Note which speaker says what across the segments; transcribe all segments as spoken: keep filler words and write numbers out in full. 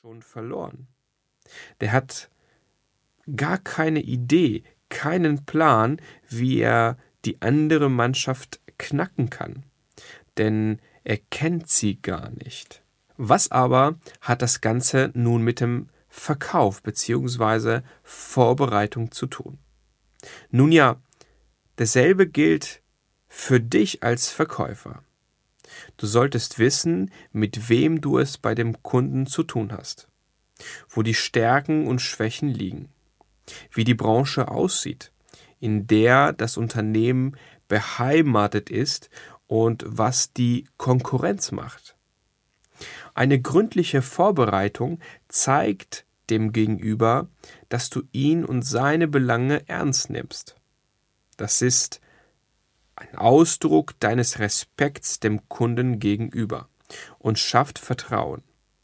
Speaker 1: schon verloren. Der hat gar keine Idee, keinen Plan, wie er die andere Mannschaft knacken kann, denn er kennt sie gar nicht. Was aber hat das Ganze nun mit dem Verkauf bzw. Vorbereitung zu tun? Nun ja, dasselbe gilt für dich als Verkäufer. Du solltest wissen, mit wem du es bei dem Kunden zu tun hast, wo die Stärken und Schwächen liegen, wie die Branche aussieht, in der das Unternehmen beheimatet ist und was die Konkurrenz macht. Eine gründliche Vorbereitung zeigt dem Gegenüber, dass du ihn und seine Belange ernst nimmst. Das ist ein Ausdruck deines Respekts dem Kunden gegenüber und schafft Vertrauen.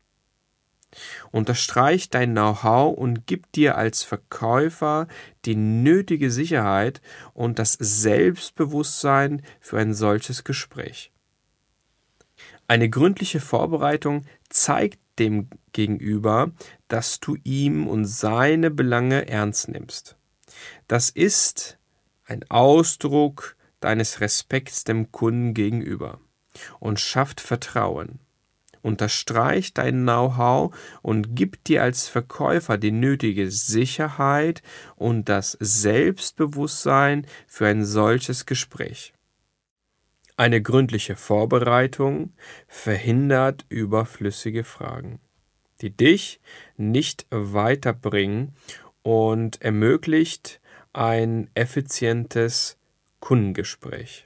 Speaker 1: Unterstreicht dein Know-how und gibt dir als Verkäufer die nötige Sicherheit und das Selbstbewusstsein für ein solches Gespräch. Eine gründliche Vorbereitung zeigt dem Gegenüber, dass du ihm und seine Belange ernst nimmst. Das ist ein Ausdruck deines Respekts dem Kunden gegenüber und schafft Vertrauen. Unterstreicht dein Know-how und gibt dir als Verkäufer die nötige Sicherheit und das Selbstbewusstsein für ein solches Gespräch. Eine gründliche Vorbereitung verhindert überflüssige Fragen, die dich nicht weiterbringen und ermöglicht ein effizientes Kundengespräch.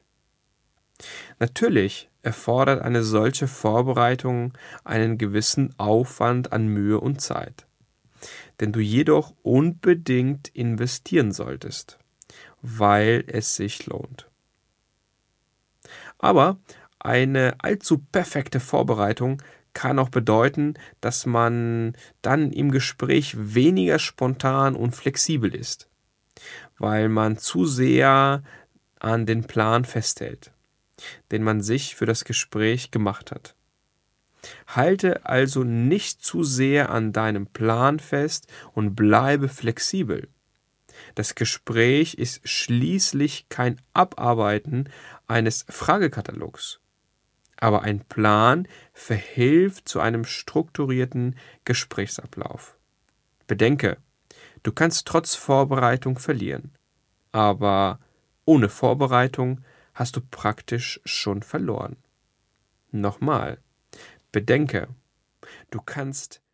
Speaker 1: Natürlich erfordert eine solche Vorbereitung einen gewissen Aufwand an Mühe und Zeit, den du jedoch unbedingt investieren solltest, weil es sich lohnt. Aber eine allzu perfekte Vorbereitung kann auch bedeuten, dass man dann im Gespräch weniger spontan und flexibel ist, weil man zu sehr an den Plan festhält, den man sich für das Gespräch gemacht hat. Halte also nicht zu sehr an deinem Plan fest und bleibe flexibel. Das Gespräch ist schließlich kein Abarbeiten eines Fragekatalogs, aber ein Plan verhilft zu einem strukturierten Gesprächsablauf. Bedenke, du kannst trotz Vorbereitung verlieren, aber ohne Vorbereitung hast du praktisch schon verloren. Nochmal, bedenke, du kannst